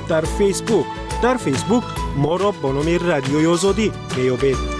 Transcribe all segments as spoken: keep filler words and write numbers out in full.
در فیسبوک. در فیسبوک ما را با نام رادیوی آزادی میابید.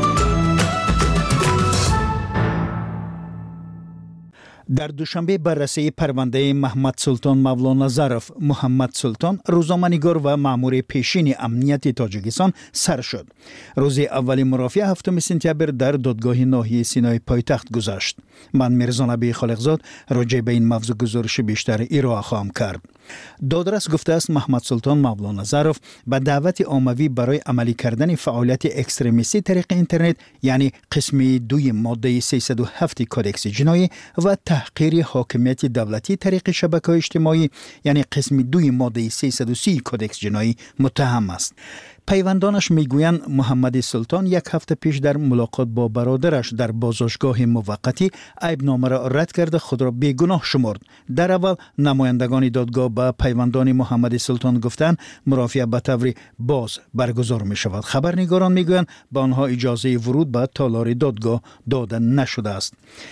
در دوشنبه بررسی پرونده محمد سلطان مولانا ظرف محمد سلطان، روزنامه‌نگار و مأمور پیشین امنیت تاجیکستان سر شد. روز اول مرافعه هفتم سپتامبر در دادگاه ناحیه سینای پایتخت گذشت. من میرزا نبی خالقزاد راجع به این موضوع گزارش بیشتر ارائه خواهم کرد. دادرس گفته است محمد سلطان مولانا ظرف به دعوت عمومی برای عملی کردن فعالیت اکستریمیستی طریق اینترنت، یعنی قسم دوی ماده سیصد و هفت کدکس جنایی، و تحقیر حاکمیت دولتی طریق شبکه‌های اجتماعی، یعنی قسم دوی ماده سیصد و سی کدکس جنایی متهم است. پیوندانش میگویند محمد سلطان یک هفته پیش در ملاقات با برادرش در بازداشتگاه موقتی عیبنامه را رد کرده خود را بیگناه شمرد. در اول نمایندگان دادگاه به پیوندان محمد سلطان گفتند مرافعه به طور باز برگزار می شود. خبرنگاران میگویند به آنها اجازه ورود به تالار دادگاه داده نشده است.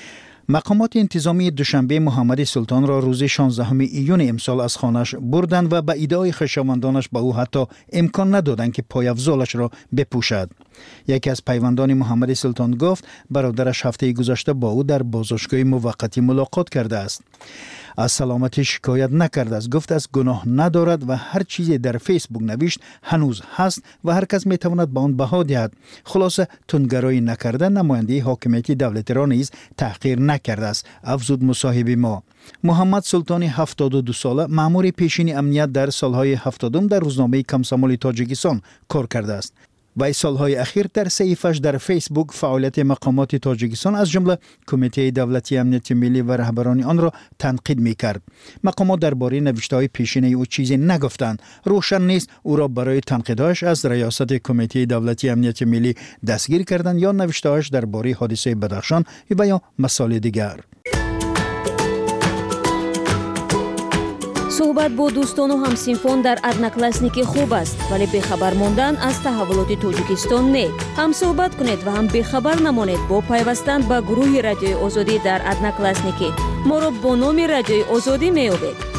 مقامات انتظامی دوشنبه محمد سلطان را روز شانزدهم ایون امسال از خانه‌اش بردند و به ایده‌های خویشاوندانش به او حتی امکان ندادند که پایافزالش را بپوشد. یکی از پیوندان محمد سلطان گفت برادرش هفته گذشته با او در بازداشتگاه موقتی ملاقات کرده است. از سلامتی شکایت نکرده است. گفت است گناه ندارد و هر چیزی در فیسبوک نوشت هنوز هست و هر کس میتواند به آن بها دهد. خلاصه تندگرایی نکرده، نماینده حاکمیت دولتی را نیز تحقیر نکرده است، افزود مصاحب ما. محمد سلطان هفتاد و دو ساله مأمور پیشین امنیت در سالهای هفتادم در روزنامه کمسمال تاجیکستان کار کرده است. و سالهای اخیر در صحیفه‌اش در فیسبوک فعالیت مقامات تاجیکستان از جمله کمیته دولتی امنیت ملی و رهبران آن را تنقید می‌کرد. مقامات درباره نوشته‌های پیشین او چیزی نگفتند. روشن نیست او را برای تنقیدش از ریاست کمیته دولتی امنیت ملی دستگیر کردند یا نوشته‌اش درباره حادثه بدخشان و یا مسائل دیگر. صحبت با دوستان و همسینفون در ادناکلاسنیکی خوب است، ولی بخبر موندن از تحولات تاجیکستان نه. هم صحبت کنید و هم بخبر نمانید با پیوستن به گروه رادیوی آزادی در ادناکلاسنیکی. ما را با نام رادیوی آزادی میابید.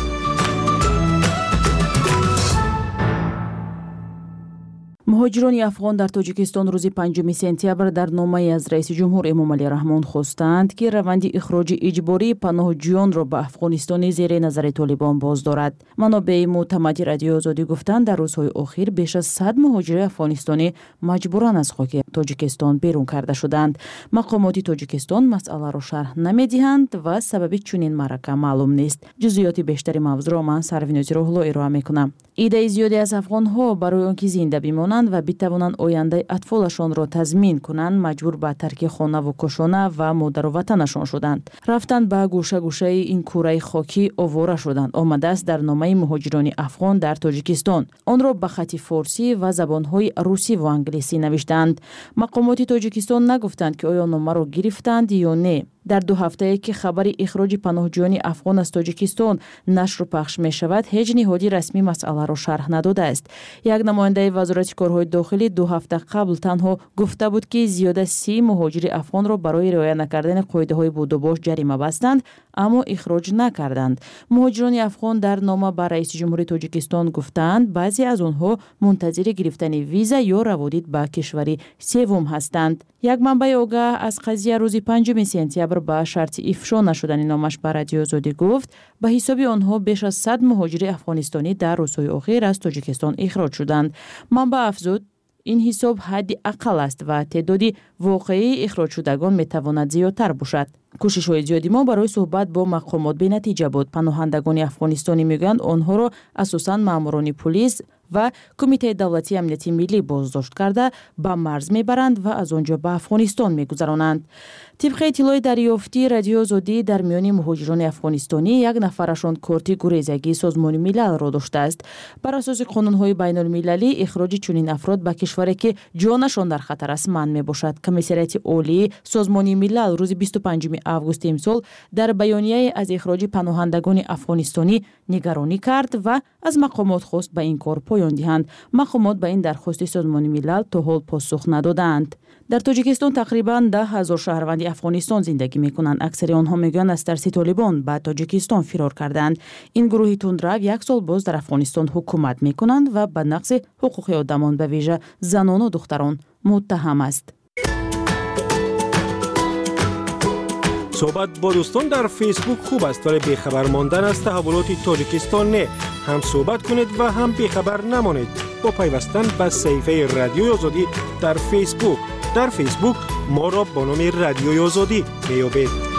مهاجران افغان در تاجیکستان روز پنجم سپتامبر در نامه از رئیس جمهور امامعلی رحمان خواستند که روند اخراج اجباری پناهجویان را به افغانستان زیر نظر طالبان باز دارد. منابع معتمد رادیو آزادی گفتند در روزهای اخیر بیش از صد مهاجر افغانستانی مجبوراً از خاک تاجیکستان بیرون کرده شدند. مقامات تاجیکستان مسئله را شرح نمیدهند و سبب چنین معرکه معلوم نیست. جزئیات بیشتر موضوع را من سرویناز روحلو ارائه میکنم. ایده زیادی از افغان‌ها برای آنکه زنده بمانند و بتوانند آینده اطفالشان را تضمین کنند مجبور به ترک خانه و کاشانه و مادر و وطنشان شدند. رفتند به گوشه گوشه این کره خاکی آواره شدند. آمده است در نامه مهاجران افغان در تاجیکستان. آن را به خط فارسی و زبان‌های روسی و انگلیسی نوشتند. مقامات تاجیکستان نگفتند که آیا نامه را گرفتند یا نه. در دو هفته که خبر اخراج پناهجویان افغان از تاجیکستان نشر و پخش می شود، هیچ نهادی رسمی مسئله را شرح نداده است. یک نماینده وزارت کارهای داخلی دو هفته قبل تنها گفته بود که زیاده سی مهاجر افغان را برای رعایت نکردن قاعده های بود و باش جریمه بستند، اما اخراج نکردند. مهاجران افغان در نامه به رئیس جمهور تاجیکستان گفتند بعضی از آنها منتظر گرفتن ویزا یا روادید به کشور سوم هستند. یک منبع آگاه از قضیه روز پنجم سپتامبر با شرط افشا نشدن نامش به رادیو آزادی گفت به حساب آنها بیش از صد مهاجر افغانستانی در روزهای اخیر از تاجیکستان اخراج شدند. منبع افزود این حساب حد اقل است و تعداد واقعی اخراج شدگان میتواند زیادتر باشد. کوشش های زیادی ما برای صحبت با مقامات به نتیجه بود. پناهندگان افغانستانی میگویند آنها را اساساً ماموران پلیس و کمیته دولتی امنیت ملی بازداشت کرده به مرز میبرند و از آنجا به افغانستان میگذرانند. طبق اطلاع دریافتی رادیو آزادی در میان مهاجران افغانستانی یک نفرشان کارت گریزگی سازمان ملل را داشته است. بر اساس قانون‌های بین المللی اخراج چنین افراد به کشوری که جانشان در خطر است منع میباشد. کمیسریت عالی سازمان ملل روز بیست و پنجم آگوست امسال در بیانیه از اخراج پناهندگان افغانستانی نگرانی کرد و از مقامات خواست به این کار پایان پایان دهند. مقامات به این درخواست سازمان ملل تا حال پاسخ ندادند. در تاجیکستان تقریباً ده هزار شهروند افغانستان زندگی میکنند. اکثر آنها میگویند از ترس طالبان به تاجیکستان فرار کردند. این گروه تندرو یک سال باز در افغانستان حکومت میکنند و به نقض حقوق آدمان به ویژه زنان و دختران متهم است. صحبت با دوستان در فیسبوک خوب است ولی بیخبر ماندن از تحولات تاجیکستان نه. هم صحبت کنید و هم بیخبر نمانید با پیوستن به صفحه رادیوی آزادی در فیسبوک. در فیسبوک ما را با نام رادیوی آزادی میابید.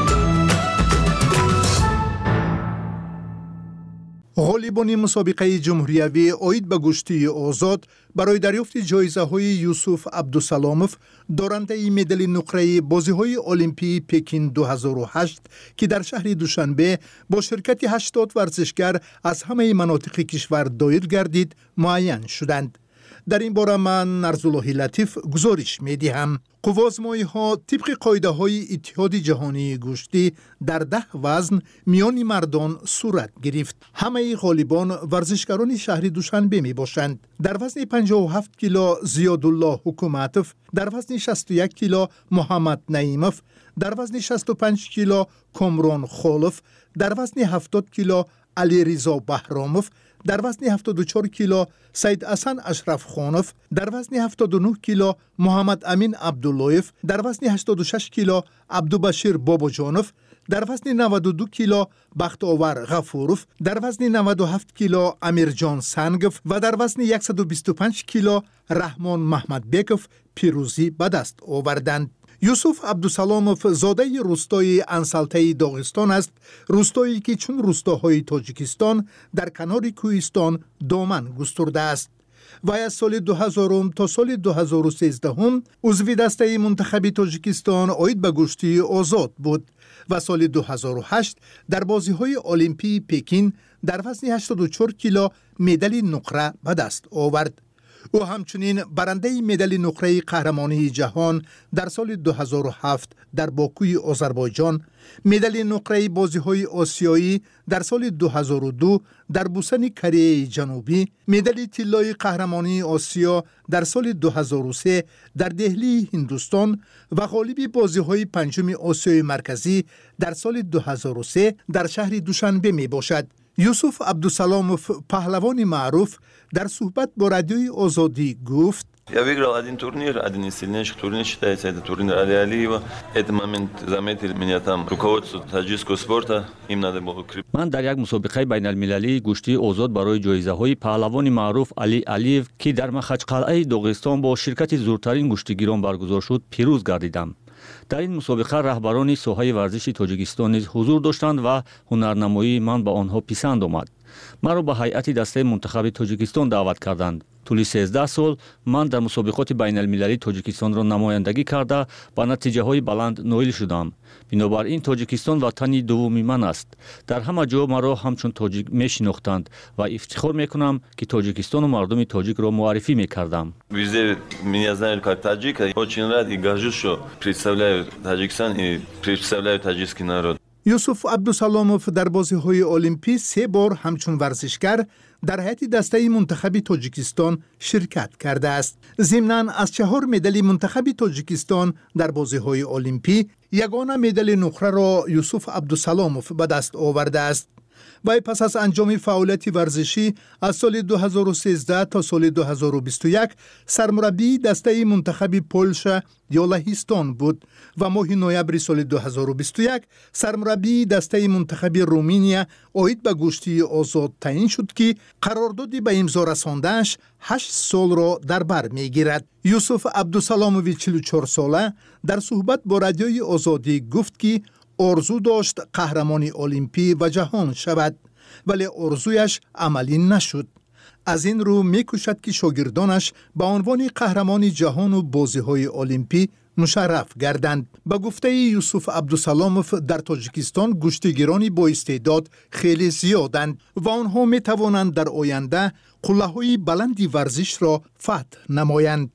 غالبان مسابقه جمهوریوی اوید به گشتی آزاد برای دریافت جایزه های یوسف عبدالسلاموف دارنده مدال نقره بازی های المپی پکین دو هزار و هشت که در شهر دوشنبه با شرکت هشتاد ورزشگر از همه مناطق کشور دایر گردید معین شدند. در این باره من نرزالله لطیف گزارش می دهم. قوازمایی ها طبق قاعده های اتحاد جهانی گشتی در ده وزن میان مردان صورت گرفت. همه غالبان ورزشکاران شهر دوشنبه می باشند. در وزن پنجاه و هفت کیلو زیادالله حکومتوف، در وزن شصت و یک کیلو محمد نعیموف، در وزن شصت و پنج کیلو کامران خالف، در وزن هفتاد کیلو علی رضا بهراموف، در وزن هفتاد و چهار کیلو سید حسن اشرف خانوف، در وزن هفتاد و نه کیلو محمد امین عبداللهیف، در وزن هشتاد و شش کیلو عبدالبشیر باباجانوف، در وزن نود و دو کیلو بختاور غفوروف، در وزن نود و هفت کیلو امیرجان سنگف و در وزن صد و بیست و پنج کیلو رحمان محمد بیکوف پیروزی به دست آوردند. یوسف عبدالسلاموف زاده روستای انسلته داغستان است، روستایی که چون روستاهای تاجیکستان در کنار کوهستان دامن گسترده است. و از سال دو هزار تا سال دو هزار و سیزده عضو دسته منتخب تاجیکستان اوید به گشتی آزاد بود و سال دو هزار و هشت در بازی‌های المپی پکین در وزن هشتاد و چهار کیلو مدال نقره به دست آورد. او همچنین برنده مدال نقره قهرمانی جهان در سال دو هزار و هفت در باکوی آذربایجان، مدال نقره بازی‌های آسیایی در سال دو هزار و دو در بوسن کره جنوبی، مدال طلای قهرمانی آسیا در سال دو هزار و سه در دهلی هندوستان و غالب بازی‌های پنجم آسیای مرکزی در سال دو هزار و سه در شهر دوشنبه می باشد. یوسف عبدالسلاموف پهلوان معروف در صحبت با رادیوی آزادی گفت: Я выиграл один турнир, один из сильнейших турниров считается, это турнир Али Алиева. Этот момент заметили меня там руководство таджикского спорта, им надо было укрепить. من در یک مسابقه بین المللی گشتی آزاد برای جایزه های پهلوان معروف علی علیو که در مخچقلعه داغستان با شرکت زورترین گشتیگیران برگزار شد پیروز گردیدم. در این مسابقه رهبران ساحه ورزش تاجیکستان نیز حضور داشتند و هنرنمایی من به آنها پسند آمد. مرا به هیئت دسته منتخب تاجیکستان دعوت کردند. طول سیزده سال من در مسابقات بین المللی تاجیکستان را نمایندگی کرده با نتیجه های بلند نائل شدم. بنابراین تاجیکستان وطنی دومی من است. در همه جا مرا همچون تاجیک میشناختند و افتخار میکنم که تاجیکستان و مردم تاجیک را معرفی میکردم. Везде меня знали как таджика. Очень рад и горжусь, что представляю Таджикистан и представляю таджикский народ. یوسف عبدالسلاموف در بازی‌های المپی سه بار همچون ورزشگر در هیئت دسته منتخب تاجیکستان شرکت کرده است. ضمناً از چهار مدال منتخب تاجیکستان در بازی‌های المپی یگانه مدال نقره را یوسف عبدالسلاموف به دست آورده است. و پس از انجام فعالیت ورزشی از سال دو هزار و سیزده تا سال دو هزار و بیست و یک سرمربی دسته منتخب پولشا یا لهستان بود و ماه نوامبر سال دو هزار و بیست و یک سرمربی دسته منتخب رومانیا اوید به گشتی آزاد تعیین شد که قراردادی به امضا رساندنش هشت سال را در بر میگیرد. یوسف عبدالسلاموف چهل و چهار ساله در صحبت با رادیوی آزادی گفت که آرزو داشت قهرمانی المپی و جهان شود ولی آرزویش عملی نشد. از این رو میکوشد که شاگردانش به عنوان قهرمانی جهان و بازی‌های المپی مشرف گردند. به گفته یوسف عبدالسلاموف در تاجیکستان گشتیگیرانی با استعداد خیلی زیادند و آنها می توانند در آینده قله‌های بلندی ورزش را فتح نمایند.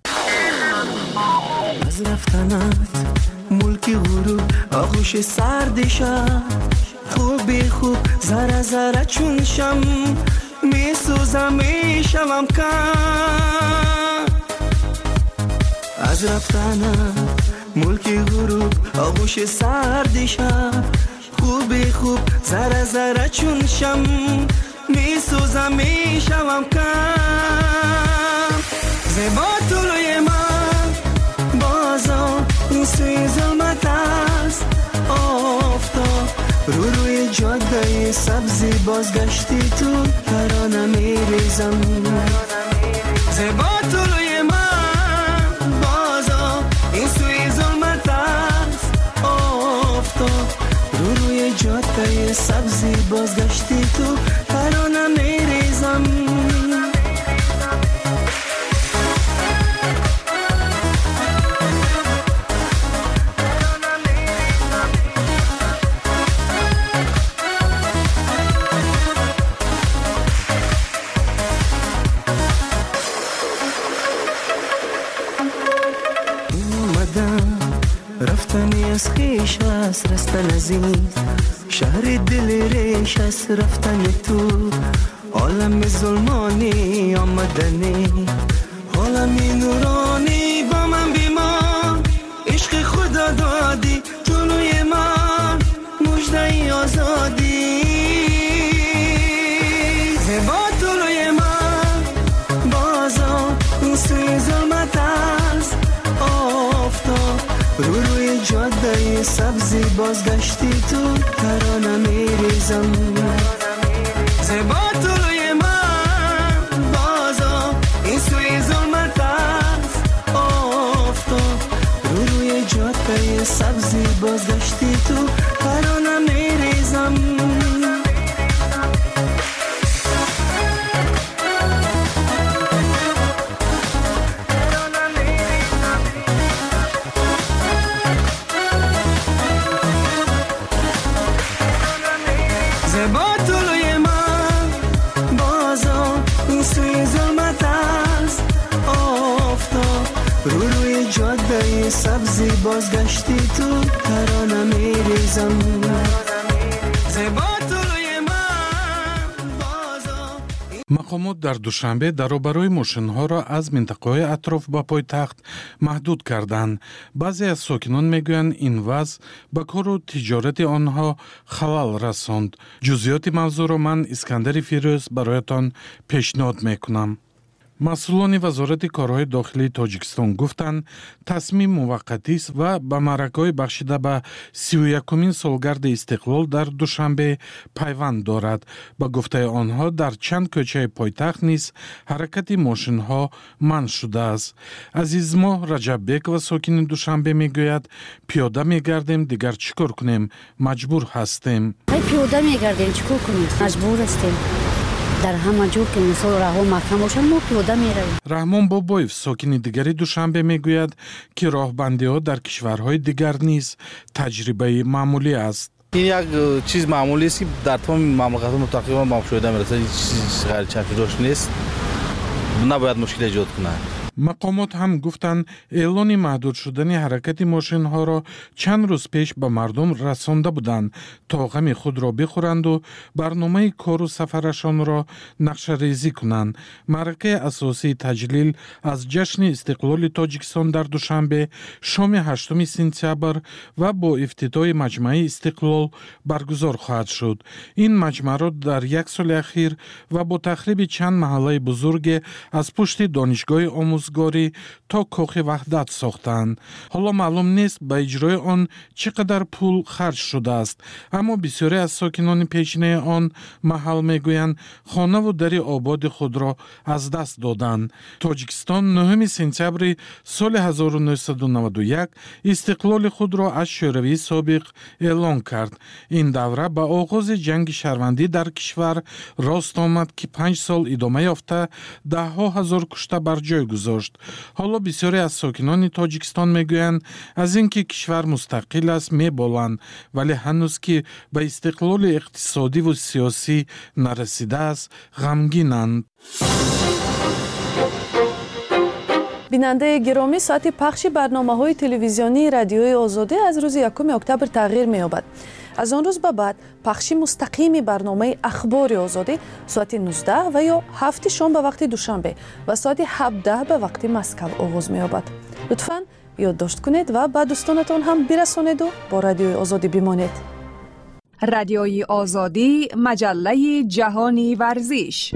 از رفتنت ملک غرور آغوش سرد شب خوب خوب زره زره چون شم می سوزم میشم شوم کم از رفتنم ملک غروب آغوش سرد شب خوب خوب ذره ذره چون شم می سوزم می شوم کم زیبا طلوی من بازا این سوی ظلمت است آفتاب رو روی جاده سبزی بازگشتی تو ترانه می ریزم زیبا طلوی من بازا این سوی ظلمت است آفتاب رو روی جاده سبزی بازگشتی تو ترانه می ریزم رفتنی از خیش است رستن از این شهر دل ریش است رفتن تو عالم ظلمانی آمدنی عالمی نورانی با من بیمان عشق خدا دادی جلوی من مژده آزادی زیبا طلوی من بازا این سوی ظلمت است آفتاب رو روی جاده سبزی بازگشتی تو ترانه می ریزم زیبا طلوی من بازا این سوی ظلمت است آفتاب رو روی جاده سبزی بازگشتی تو ترانه می ریزم زیبا طلوی من بازا این سوی ظلمت است آفتاب رو روی جاده سبزی بازگشتی تو ترانه می ریزم زیبا طلوی من بازا. مقامات در دوشنبه دروبروی ماشین‌ها را از منطقه‌های اطراف به پایتخت محدود کردند. بعضی از ساکنان میگویند این وضع به کار و تجارت آنها خلل رساند. جزئیات موضوع را من اسکندر فیروز برایتان پیشنهاد میکنم. مسئولان وزارت کارهای داخلی تاجیکستان گفتند تصمیم موقتی است و به مرکه‌های بخشیده به سی و یکمین سالگرد استقلال در دوشنبه پیوند دارد. به گفته آنها در چند کوچه پایتخت نیز حرکت ماشین‌ها منع شده است. عزیز ما رجببک و ساکن دوشنبه میگوید پیاده میگردیم دیگر چیکار کنیم مجبور هستیم. پیاده میگردیم چیکار کنیم مجبور هستیم. در همه جور که مثال راه و محکم باشن ما پیاده میرویم. رحمان بابایف ساکن دیگری دوشنبه میگوید که راهبندی ها در کشورهای دیگر نیز تجربه معمولی است. این یک چیز معمولی است که در تمام مملکت‌ها تقریبا مشاهده میرسه. هیچ چیز غیر چشم‌داشت نیست. نباید مشکل ایجاد کنه. مقامات هم گفتند اعلان محدود شدن حرکت ماشین ها را چند روز پیش به مردم رسانده بودند تا غم خود را بخورند و برنامه کار و سفرشان را نقشه ریزی کنند. مرکه اساسی تجلیل از جشن استقلال تاجیکستان در دوشنبه شام هشتم سپتامبر و با افتتاح مجمع استقلال برگزار خواهد شد. این مجمع را در یک سال اخیر و با تخریب چند محله بزرگ از پشت دانشگاه آموزگاری تا کاخ وحدت ساختند. حالا معلوم نیست به اجرای آن چقدر پول خرج شده است، اما بسیاری از ساکنان پیشینه آن محل میگویند خانه و در آباد خود را از دست دادند. تاجیکستان نهم سپتامبر سال هزار و نهصد و نود و یک استقلال خود را از شوروی سابق اعلان کرد. این دوره به آغاز جنگ شهروندی در کشور راست آمد که پنج سال ادامه یافته ده ها هزار کشته بر جای گذاشت. حالا بسیاری از ساکنان تاجیکستان میگویند از اینکه کشور مستقل است میبالند، ولی هنوز که به استقلال اقتصادی و سیاسی نرسیده است غمگینند. بیننده گرامی، ساعت پخش برنامه‌های تلویزیونی رادیوی آزادی از روز یکم اکتبر تغییر می‌یابد. از آن روز به بعد پخش مستقیم برنامه اخبار آزادی ساعت نوزده و یا هفت شام به وقت دوشنبه و ساعت هفده به وقت مسکو آغاز می‌یابد. لطفاً یادداشت کنید و به دوستانتان هم برسانید و با رادیوی آزادی بمانید. رادیوی آزادی، مجله جهانی ورزش.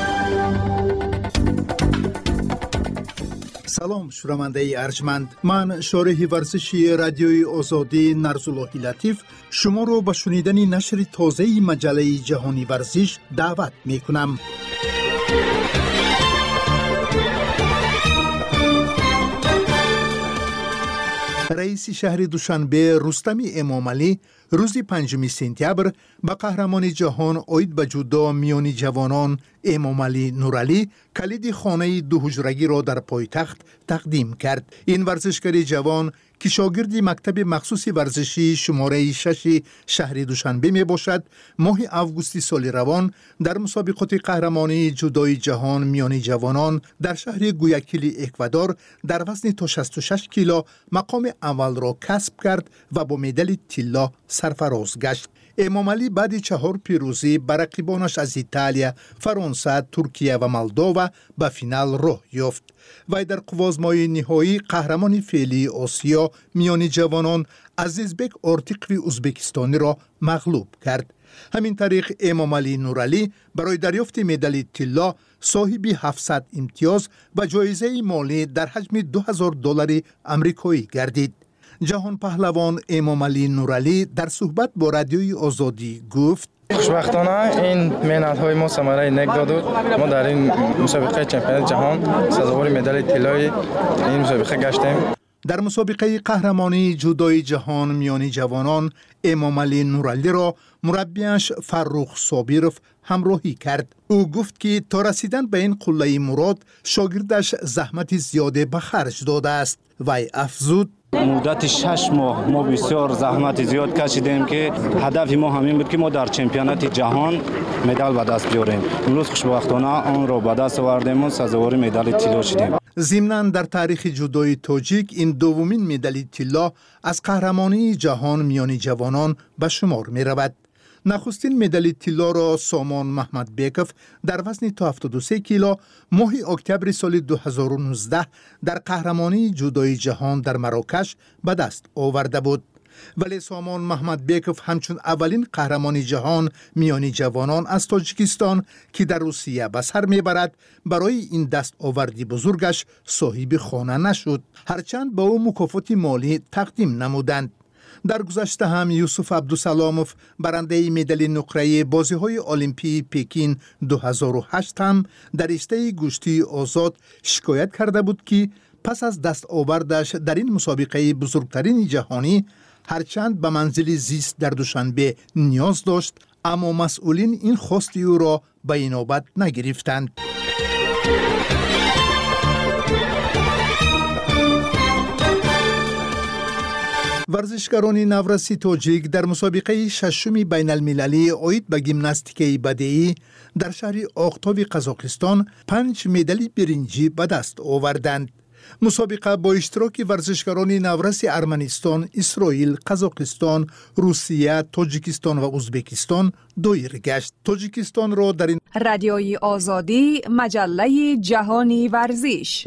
سلام شنونده ارجمند، من شارح ورزشی رادیوی آزادی نرزالله لطیف شما رو به شنیدن نشر تازه مجله جهانی ورزش دعوت می کنم. رئیس شهر دوشنبه رستم امامعلی روز پنجم سپتامبر به قهرمان جهان اوید به جودو میانی جوانان امامعلی نورعلی کلید خانه دو حجرگی را در پایتخت تقدیم کرد. این ورزشکار جوان که شاگرد مکتب مخصوص ورزشی شماره شش شهر دوشنبه می باشد، ماه آگوست سال روان در مسابقات قهرمانی جودوی جهان میانی جوانان در شهر گویاکیلی اکوادور در وزن تا شصت و شش کیلو مقام اول را کسب کرد و با مدال طلا سرفراز گشت. امامعلی بعد چهار پیروزی بر رقیبانش از ایتالیا، فرانسه، ترکیه و مولدووا به فینال راه یافت. وی در قوازمای نهایی قهرمان فعلی آسیا میان جوانان عزیزبک آرتیقوی ازبکستانی را مغلوب کرد. همین طریق امامعلی نورعلی برای دریافت مدال طلا صاحب هفتصد امتیاز و جایزه مالی در حجم دو هزار دلار آمریکایی گردید. جهان پهلوان امامعلی نورعلی در صحبت با رادیوی آزادی گفت: خوشبختانه این محنت‌های ما ثمره نیک داد. ما در این مسابقه چمپیونات جهان سزاوار مدال طلای این مسابقه گشتیم. در مسابقه قهرمانی جودوی جهان میانی جوانان امامعلی نورعلی را مربیش فرخ صابرов همراهی کرد. او گفت که تا رسیدن به این قله مراد شاگردش زحمت زیاده به خرج داده است. وی افزود: مدت شش ماه ما بسیار زحمت زیاد کشیدیم که هدف ما همین بود که ما در چمپیونات جهان مدال به دست بیاریم. امروز خوشبختانه آن را به دست آوردیم و سزاوار مدال طلا شدیم. ضمناً در تاریخ جودوی تاجیک این دومین مدال طلا از قهرمانی جهان میان جوانان به شمار می رود. نخستین مدال طلا را سامان محمدبکov در وزن تا هفتاد و سه کیلو ماه اکتبر سال دو هزار و نوزده در قهرمانی جودوی جهان در مراکش به دست آورده بود. ولی سامان محمدبکov همچون اولین قهرمانی جهان میانی جوانان از تاجیکستان که در روسیه به سر میبرد برای این دست آوردی بزرگش صاحب خانه نشد، هرچند به او مکافات مالی تقدیم نمودند. در گذشته هم یوسف عبدالسلاموف برنده مدال نقره بازی‌های المپی پکین دو هزار و هشت هم در رشته گوشتی آزاد شکایت کرده بود که پس از دست آوردش در این مسابقه بزرگترین جهانی هرچند به منزل زیست در دوشنبه نیاز داشت، اما مسئولین این خواست او را به اینابت نگرفتند. ورزشکاران نورسی تاجیک در مسابقه ششم بین المللی اوید به گیمناستیک بدیعی در شهر آختاب قزاقستان پنج مدال برنجی به دست آوردند. مسابقه با اشتراک ورزشکاران نورس ارمنستان، اسرائیل، قزاقستان، روسیه، تاجیکستان و ازبکستان دایر گشت. تاجیکستان را در این رادیوی آزادی، مجله جهانی ورزش.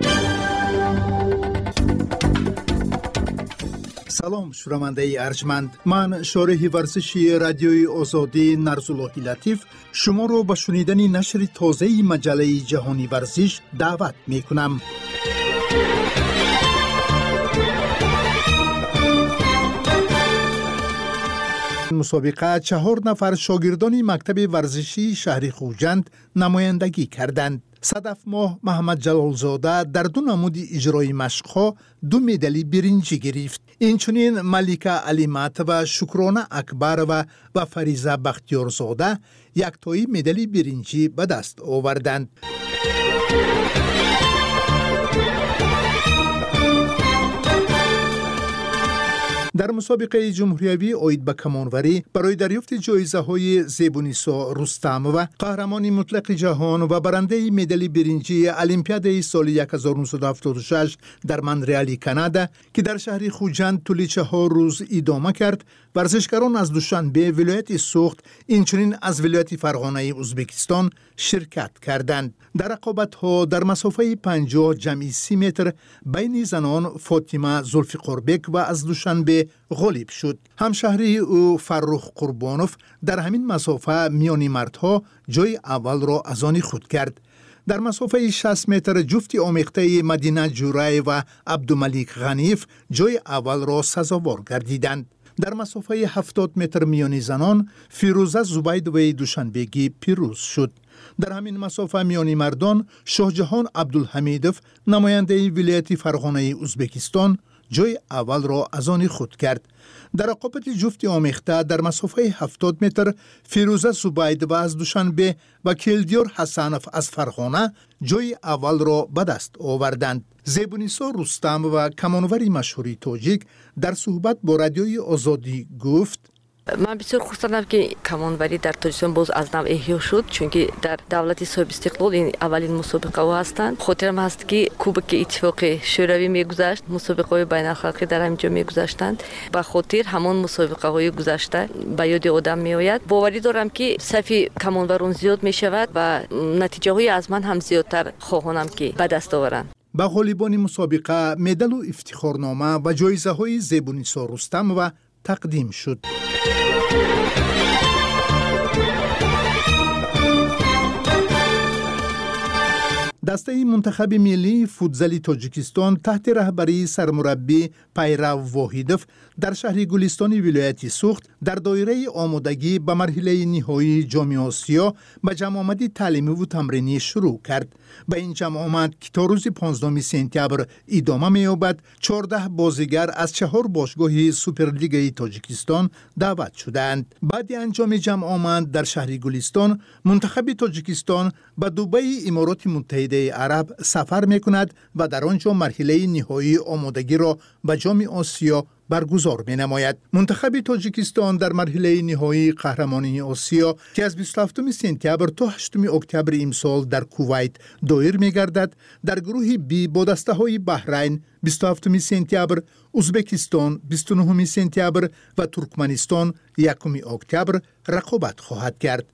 سلام شنونده ارجمند، من شارح ورزشی رادیوی آزادی نرزالله لطیف شما رو به شنیدن نشر تازه مجله جهانی ورزش دعوت می کنم. مسابقه چهار نفر شاگردان مکتب ورزشی شهر خوجند نمایندگی کردند. صدف ماه محمد جلالزاده در دو نمود اجرای مشق‌ها دو مدال برنجی گرفت. اینچنین ملیکه علیمت و شکرانه اکبرова و فریزه بختیارزاده یک تایی مدال برنجی به دست آوردند. در مسابقه جمهوریوی اوید به کمانوری برای دریافت جایزه های زیبونیسا رستم و قهرمان مطلق جهان و برنده مدال برنجی المپیاد سال هزار و نهصد و هفتاد و شش در مونترال کانادا که در شهر خوجند طول چهار روز ادامه کرد، ورزشکاران از دوشنبه ولایت سوخت اینچنین از ولایت فرغانه ازبکستان شرکت کردند. در رقابت‌ها در مسافه پنجاه جمعی سی متر بین زنان فاطمه زلفقاربک و از دوشنبه غالب شد. همشهری او فرخ قربانوف در همین مسافه میانی مردها جای اول را از آن خود کرد. در مسافه شصت متر جفت آمیخته مدینه جورای و عبدالملیک غنیف جای اول را سزاوار گردیدند. در مسافه هفتاد متر میانی زنان فیروزه زبیدوی دوشنبگی پیروز شد. در همین مسافه میانی مردان شاهجهان عبدالحمیدوف نماینده ولایت فرغانه ازبکستان جای اول را از آن خود کرد. در رقابت جفت آمیخته در مسافه هفتاد متر فیروزه زبید و از دوشنبه و کلدیار حسنف از فرغانه جای اول را به دست آوردند. زیبونیسا رستم و کمانوری مشهوری تاجیک در صحبت با رادیوی آزادی گفت: من بسیار خوشحال هستم که کمانوری در تاجیکستان باز از نو احیا شد، چون که در دولت صاحب استقلال این اولین مسابقه ها هستند. خاطرم هست که کوبک اتفاق شوروی میگذشت، مسابقه های بین الخلقی در همینجا میگذشتند. به خاطر همان مسابقه های گذشته به یاد آدم میآید. باوری دارم که صف کمانوران زیاد میشود و نتیجه های از من هم زیادتر خواهانم که به دست آورند. به غالیبان مسابقه مدال و افتخارنامه و جایزه های زیبونیسا رستم و تقدیم شد. دسته منتخب ملی فوتزال تاجیکستان تحت رهبری سرمربی پیرو واحدوف در شهر گلستان ولایت سوخت در دایره آمادگی به مرحله نهایی جام آسیا به جمع آمدی تعلیمی و تمرینی شروع کرد. به این جمع آمد که تا روز پانزدهم سپتامبر ادامه می‌یابد چهارده بازیگر از چهار باشگاه سوپرلیگ تاجیکستان دعوت شدند. بعد انجام جمع آمد در شهر گلستان منتخب تاجیکستان به دبی امارات متحده عرب سفر می‌کند و در آنجا مرحله نهایی آمادگی را به جام آسیا برگزار می نماید. منتخب تاجیکستان در مرحله نهایی قهرمانی آسیا که از بیست و هفتم سپتامبر تا هشتم اکتبر امسال در کویت دایر می گردد، در گروه بی با دسته های بحرین بیست و هفتم سپتامبر، ازبکستان بیست و نهم سپتامبر و ترکمنستان یکم اکتبر رقابت خواهد کرد.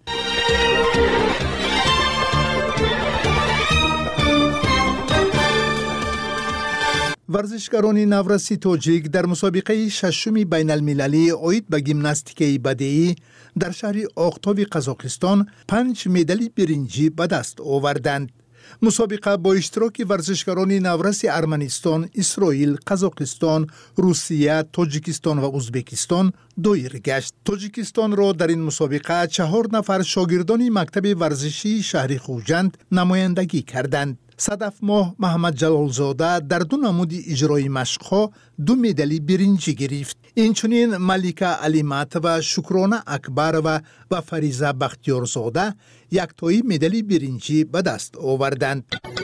ورزشکاران نورسی تاجیک در مسابقه ششم بین المللی اوید به گیمناستیک بدیعی در شهر آختاب قزاقستان پنج مدال برنجی به دست آوردند. مسابقه با اشتراک ورزشکاران نورس ارمنستان، اسرائیل، قزاقستان، روسیه، تاجیکستان و ازبکستان دایر گشت. تاجیکستان را در این مسابقه چهار نفر شاگردان مکتب ورزشی شهر خوجند نمایندگی کردند. صدف ماه محمد جلالزاده در دو نمود اجرای مشق‌ها دو مدال برنجی گرفت. اینچنین ملیکه علیمت و شکرانه اکبر و و فریزه بختیارزاده یک تایی مدال برنجی به دست آوردند.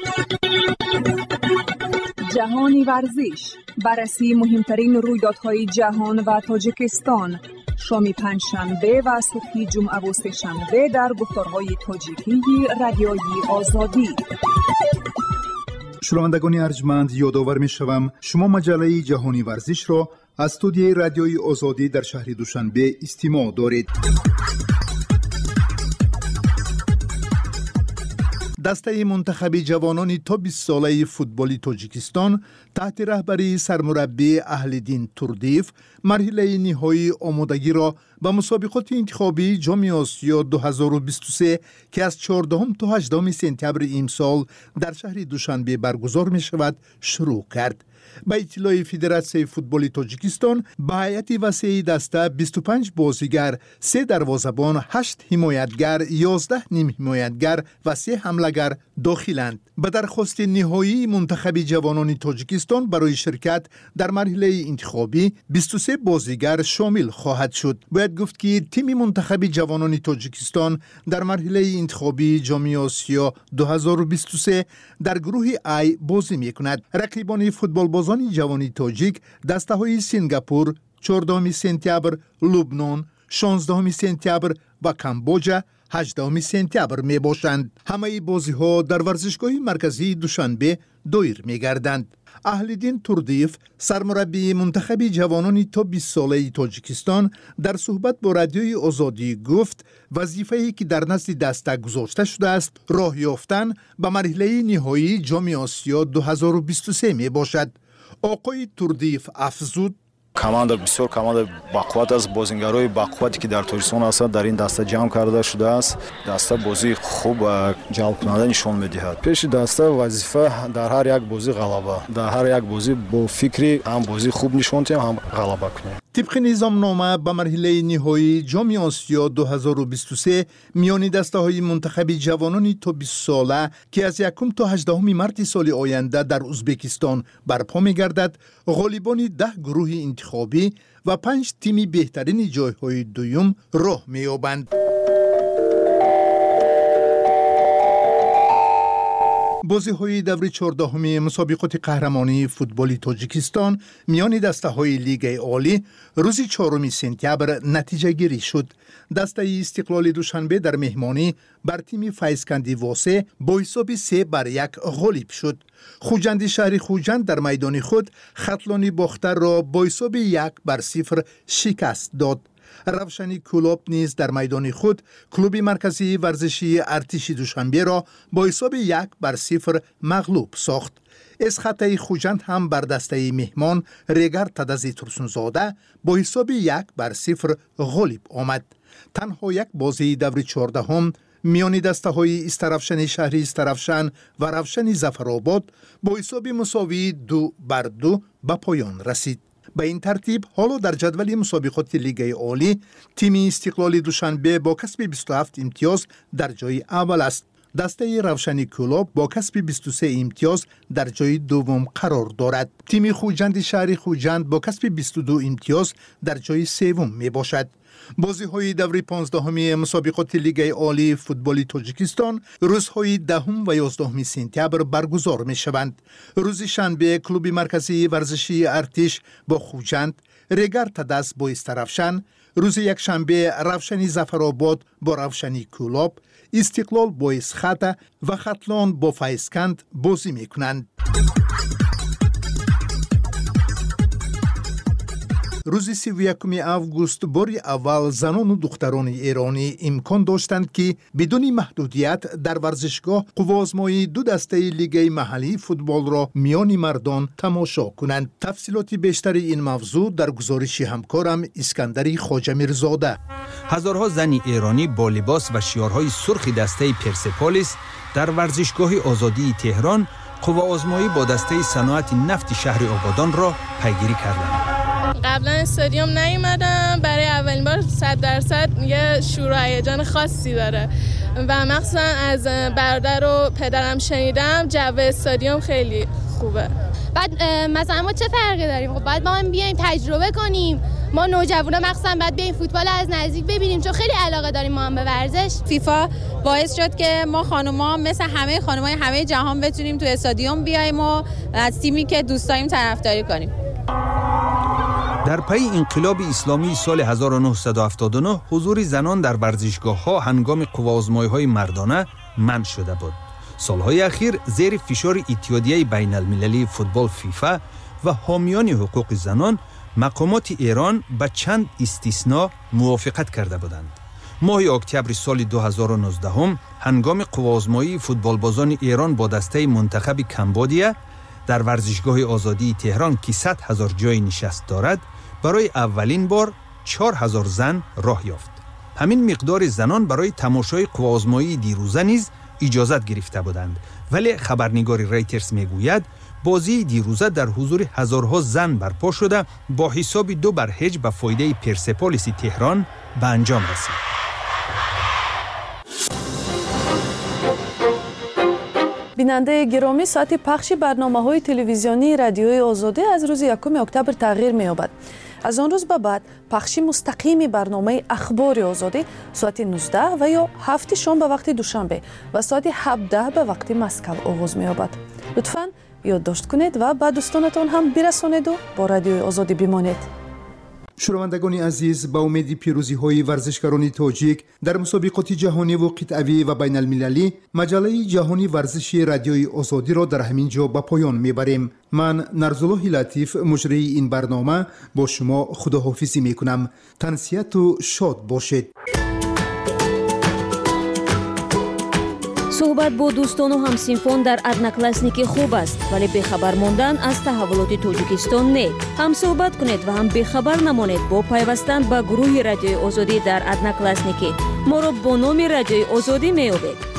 جهانی ورزش، بررسی مهمترین رویدادهای جهان و تاجیکستان، شام پنجشنبه و صبح جمعه و سه‌شنبه در گفتارهای تاجیکی رادیوی آزادی. شنوندگان ارجمند، یادآور می‌شوم شما مجله جهانی ورزش را از استودیوی رادیوی آزادی در شهر دوشنبه استماع دارید. دسته منتخب جوانان تا بیست ساله فوتبال تاجیکستان تحت رهبری سرمربی اهل‌دین توردیف مرحله نهایی آمادگی را به مسابقات انتخابی جام آسیا دو هزار و بیست و سه که از چهاردهم تا هجدهم سپتامبر امسال در شهر دوشنبه برگزار می شود شروع کرد. به اطلاع فدراسیون فوتبال تاجیکستان به هیئت وسیع دسته بیست و پنج بازیگر، سه دروازه‌بان، هشت حمایتگر، یازده نیم حمایتگر و سه حمله‌گر داخلند. به درخواست نهایی منتخب جوانان تاجیکستان برای شرکت در مرحله انتخابی بیست و سه بازیگر شامل خواهد شد. باید گفت که تیم منتخب جوانان تاجیکستان در مرحله انتخابی جام آسیا دو هزار و بیست و سه در گروه ای بازی می‌کند. رقیبان فوتبال بازان جوانی تاجیک دسته های سنگاپور، چهاردهم سپتامبر لبنان، شانزدهم سپتامبر و کامبوجا هجدهم سپتامبر می باشند. همه بازی ها در ورزشگاه مرکزی دوشنبه دایر می گردند. اهل‌دین توردیف سرمربی منتخب جوانان تا بیست ساله تاجیکستان در صحبت با رادیوی آزادی گفت وظیفه‌ای که در نزد دسته گذاشته شده است راه یافتن به مرحله نهایی جام آسیا دو هزار و بیست و سه می باشد. آقای توردیف افزود команда бисёр команда бақувват аст, бозингарои бақуввате ки дар Тоҷикистон ҳастанд дар ин даста ҷамъ карда шудааст. Даста бозии хуб ва ҷалбкунанда нишон медиҳад. пеши даста вазифа дар ҳар як бозӣ ғалаба. дар ҳар як бозӣ бо фикри ҳам бозии хуб нишон диҳем, ҳам ғалаба кунем. طبق نظامنامه به مرحله نهایی جام آسیا دو هزار و بیست و سه میان دسته‌های منتخب جوانان تا بیست ساله که از یکم تا هجدهم مارس سال آینده در ازبکستان برپا می‌گردد، غالبان ده گروه انتخابی و پنج تیم بهترین جایهای دوم راه می‌یابند. بازی های دور چهاردهم مسابقات قهرمانی فوتبال تاجیکستان میان دسته های لیگ عالی روز چهارم سپتامبر نتیجه گیری شد. دسته استقلال دوشنبه در مهمانی بر تیم فیضکندی واسه با حساب سه بر یک غالب شد. خوجند شهر خوجند در میدان خود خطلانی باختر را با حساب یک بر صفر شکست داد. روشنی کلوب نیز در میدان خود کلوب مرکزی ورزشی ارتش دوشنبه را با حساب یک بر صفر مغلوب ساخت. اسخطه خوجند هم بر دسته مهمان ریگر تدزی ترسونزاده با حساب یک بر صفر غالب آمد. تنها یک بازی دور چهاردهم میان دسته های استرافشن شهری استرافشن و روشن ظفرآباد با حساب مساوی دو بر دو به پایان رسید. به این ترتیب حالا در جدول مسابقات لیگ عالی تیم استقلال دوشنبه با کسب بیست و هفت امتیاز در جای اول است. دسته روشنی کلوب با کسب بیست و سه امتیاز در جای دوم قرار دارد. تیم خوجند شهر خوجند با کسب بیست و دو امتیاز در جای سوم می باشد. بازی های دور پانزدهم مسابقات لیگ عالی فوتبال تاجیکستان روزهای دهم و یازدهم سپتامبر برگزار می شوند. روز شنبه کلوب مرکزی ورزشی ارتش با خوجند، ریگر تدس با استرافشن، روز یک شنبه روشنی ظفرآباد با روشنی کلوب، استقلال با اسخطه و خطلان با فیضکند بازی می کنند. روز سی و یکم август باری اول زنان و دختران ایرانی امکان داشتند که بدون محدودیت در ورزشگاه قوازمایی دو دسته لیگ محلی فوتبال را میان مردان تماشا کنند. تفصیلات بیشتر این موضوع در گزارش همکارم اسکندری خواجه‌میرزاده. هزارها زن ایرانی با لباس و شیارهای سرخ دسته پرسپولیس در ورزشگاه آزادی تهران قوازمایی با دسته صنعت نفت شهر آبادان را پیگیری کردند. قبلا استادیوم نیومدم، برای اولین بار صد درصد یه شور و هیجان خاصی داره و مخصوصا از برادر و پدرم شنیدم جو استادیوم خیلی خوبه. بعد مثلا ما چه فرقی داریم؟ خب باید ما هم بیایم تجربه کنیم. ما نوجوانا مخصوصا باید بیایم فوتبال از نزدیک ببینیم چون خیلی علاقه داریم ما هم به ورزش. فیفا باعث شد که ما خانوما مثل همه خانمای همه جهان بتونیم تو استادیوم بیایم و از تیمی که دوست داریم طرفداری کنیم. در پی انقلاب اسلامی سال هزار و نهصد و هفتاد و نه حضور زنان در ورزشگاه‌ها هنگام قوازمایی‌های مردانه منع شده بود. سالهای اخیر زیر فشار اتحادیه بین المللی فوتبال فیفا و حامیان حقوق زنان مقامات ایران به چند استثناء موافقت کرده بودند. ماه اکتبر سال دو هزار و نوزده هم هنگام قوازمایی فوتبالبازان ایران با دسته منتخب کمبودیا در ورزشگاه آزادی تهران که صد هزار جای نشست دارد برای اولین بار چهار هزار زن راه یافت. همین مقدار زنان برای تماشای قوازمایی دیروزه نیز اجازت گرفته بودند، ولی خبرنگار ریترز میگوید بازی دیروزه در حضور هزارها زن برپا شده با حساب دو بر هیچ به فایده پرسپولیس تهران به انجام رسید. بیننده گرامی، ساعت پخش برنامه‌های تلویزیونی رادیوی آزادی از روز یکم اکتبر تغییر می‌یابد. از آن روز به بعد پخش مستقیم برنامه اخبار آزادی ساعت نوزده و یا هفت شام به وقت دوشنبه و ساعت هفده به وقت مسکو آغاز می‌یابد. لطفاً یادداشت کنید و به دوستانتان هم برسانید و با رادیوی آزادی بمانید. شنوندگان عزیز، با امید پیروزی های ورزشکاران تاجیک در مسابقات جهانی و قطعی و بین المللی، مجله جهانی ورزشی رادیوی آزادی را در همین جا به پایان میبریم. من نرزالله لطیف مجری این برنامه با شما خداحافظی میکنم. تنسیت و شاد باشید. صحبت با دوستان و همسینفان در одноклассники خوب است، ولی بخبر ماندن از تحولات تاجیکستان نه. هم صحبت کنید و هم بخبر نمانید با پیوستن به گروه رادیوی آزادی در одноклассники. ما را با نام رادیوی آزادی میابید.